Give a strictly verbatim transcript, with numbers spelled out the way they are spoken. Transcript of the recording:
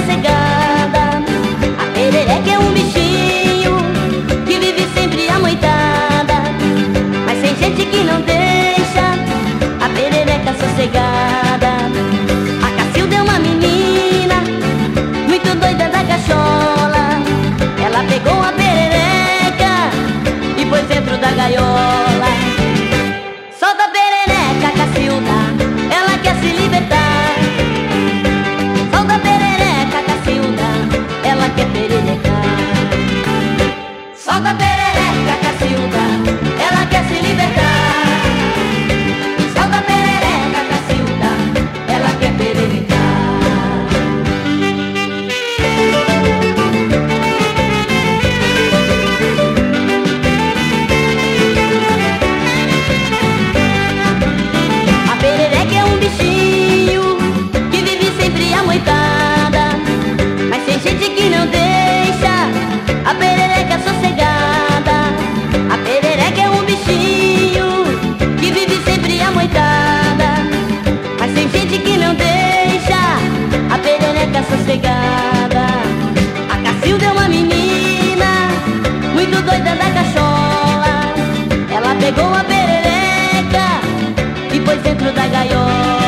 sossegada. A perereca é um bichinho que vive sempre amoitada, mas tem gente que não deixa a perereca sossegada. A Cacilda é uma menina muito doida da cachola. Ela pegou a perereca e pôs dentro da gaiola. Solta a perereca, Cacilda, ela quer se libertar. Solta a perereca, Cacilda, ela quer pererecar. Solta a perereca, Cacilda, ela quer se libertar. Solta a perereca, Cacilda, ela quer pererecar. A perereca é um bichinho que vive sempre amoitada, mas tem gente que não deixa a perereca sossegada. A perereca é um bichinho que vive sempre amoitada, mas tem gente que não deixa a perereca sossegada. A Cacilda é uma menina muito doida da cachola. Ela pegou a perereca e pôs dentro da gaiola.